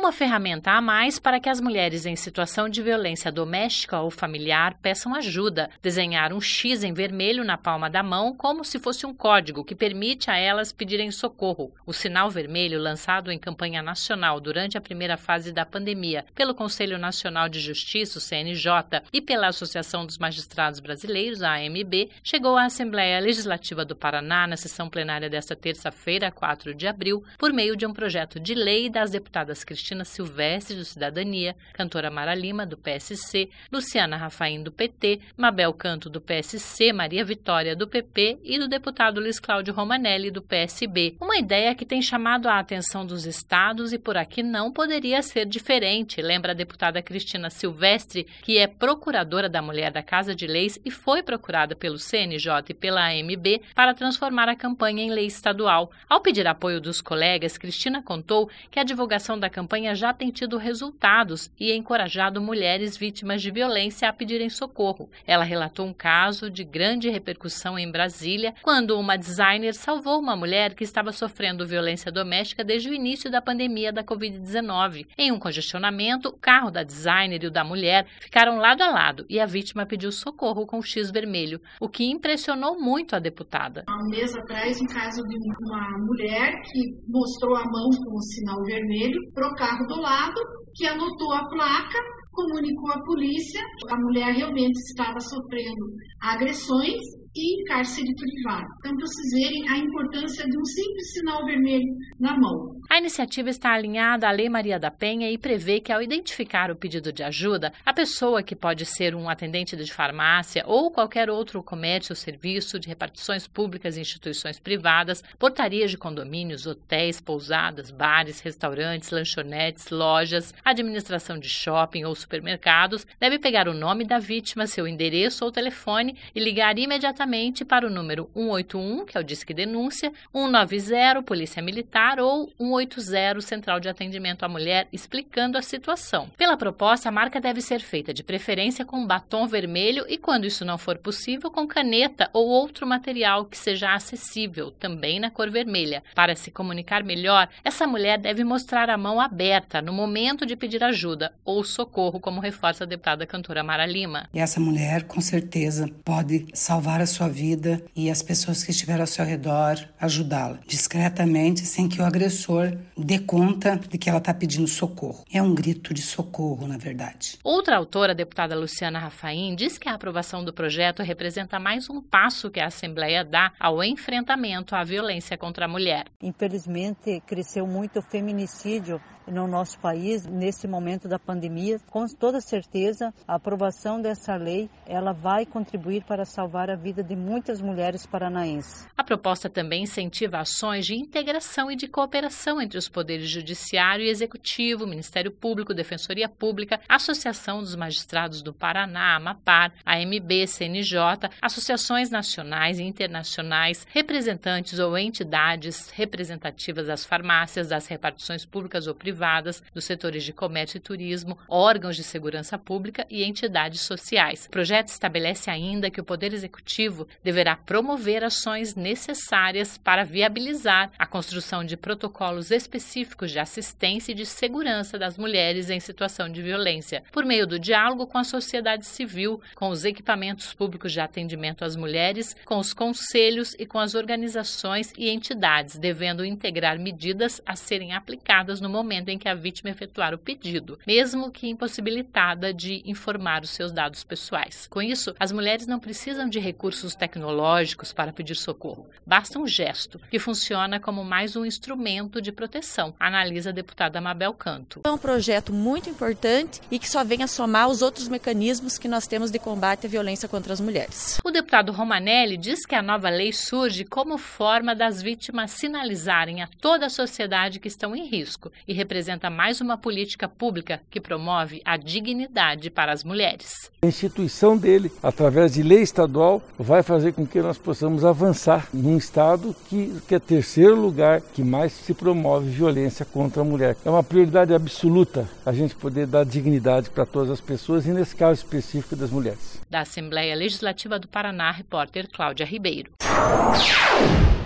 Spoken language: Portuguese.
uma ferramenta a mais para que as mulheres em situação de violência doméstica ou familiar peçam ajuda. Desenhar um X em vermelho na palma da mão como se fosse um código que permite a elas pedirem socorro. O sinal vermelho, lançado em campanha nacional durante a primeira fase da pandemia pelo Conselho Nacional de Justiça, o CNJ, e pela Associação dos Magistrados Brasileiros, a AMB, chegou à Assembleia Legislativa do Paraná na sessão plenária desta terça-feira, 4 de abril, por meio de um projeto de lei das deputadas Cristina Silvestre, do Cidadania, Cantora Mara Lima, do PSC, Luciana Rafaim, do PT, Mabel Canto, do PSC, Maria Vitória, do PP e do deputado Luiz Cláudio Romanelli, do PSB. Uma ideia que tem chamado a atenção dos estados e por aqui não poderia ser diferente, lembra a deputada Cristina Silvestre, que é procuradora da Mulher da Casa de Leis e foi procurada pelo CNJ e pela AMB para transformar a campanha em lei estadual. Ao pedir apoio dos colegas, Cristina contou que a divulgação da campanha já tem tido resultados e encorajado mulheres vítimas de violência a pedirem socorro. Ela relatou um caso de grande repercussão em Brasília, quando uma designer salvou uma mulher que estava sofrendo violência doméstica desde o início da pandemia da Covid-19. Em um congestionamento, o carro da designer e o da mulher ficaram lado a lado e a vítima pediu socorro com o X vermelho, o que impressionou muito a deputada. Há um mês atrás, um caso de uma mulher que mostrou a mão com o sinal vermelho para o carro do lado, que anotou a placa, comunicou à polícia. A mulher realmente estava sofrendo agressões e cárcere privado. Então, para vocês verem a importância de um simples sinal vermelho na mão. A iniciativa está alinhada à Lei Maria da Penha e prevê que, ao identificar o pedido de ajuda, a pessoa, que pode ser um atendente de farmácia ou qualquer outro comércio ou serviço de repartições públicas e instituições privadas, portarias de condomínios, hotéis, pousadas, bares, restaurantes, lanchonetes, lojas, administração de shopping ou supermercados, deve pegar o nome da vítima, seu endereço ou telefone e ligar imediatamente para o número 181, que é o Disque Denúncia, 190, Polícia Militar, ou 180, Central de Atendimento à Mulher, explicando a situação. Pela proposta, a marca deve ser feita de preferência com batom vermelho e, quando isso não for possível, com caneta ou outro material que seja acessível, também na cor vermelha. Para se comunicar melhor, essa mulher deve mostrar a mão aberta no momento de pedir ajuda ou socorro, como reforça a deputada Cantora Mara Lima. E essa mulher, com certeza, pode salvar a sua vida e as pessoas que estiveram ao seu redor ajudá-la discretamente, sem que o agressor dê conta de que ela está pedindo socorro. É um grito de socorro, na verdade. Outra autora, a deputada Luciana Rafaim, diz que a aprovação do projeto representa mais um passo que a Assembleia dá ao enfrentamento à violência contra a mulher. Infelizmente, cresceu muito o feminicídio no nosso país nesse momento da pandemia. Com toda certeza, a aprovação dessa lei, ela vai contribuir para salvar a vida de muitas mulheres paranaenses. A proposta também incentiva ações de integração e de cooperação entre os poderes judiciário e executivo, Ministério Público, Defensoria Pública, Associação dos Magistrados do Paraná, AMAPAR, AMB, CNJ, associações nacionais e internacionais, representantes ou entidades representativas das farmácias, das repartições públicas ou privadas, dos setores de comércio e turismo, órgãos de segurança pública e entidades sociais. O projeto estabelece ainda que o Poder Executivo deverá promover ações necessárias para viabilizar a construção de protocolos específicos de assistência e de segurança das mulheres em situação de violência, por meio do diálogo com a sociedade civil, com os equipamentos públicos de atendimento às mulheres, com os conselhos e com as organizações e entidades, devendo integrar medidas a serem aplicadas no momento em que a vítima efetuar o pedido, mesmo que impossibilitada de informar os seus dados pessoais. Com isso, as mulheres não precisam de recursos tecnológicos para pedir socorro. Basta um gesto, que funciona como mais um instrumento de proteção, analisa a deputada Mabel Canto. É um projeto muito importante e que só vem a somar os outros mecanismos que nós temos de combate à violência contra as mulheres. O deputado Romanelli diz que a nova lei surge como forma das vítimas sinalizarem a toda a sociedade que estão em risco e representa mais uma política pública que promove a dignidade para as mulheres. A instituição dele, através de lei estadual, vai fazer com que nós possamos avançar num estado que é terceiro lugar que mais se promove violência contra a mulher. É uma prioridade absoluta a gente poder dar dignidade para todas as pessoas e, nesse caso específico, das mulheres. Da Assembleia Legislativa do Paraná, repórter Cláudia Ribeiro.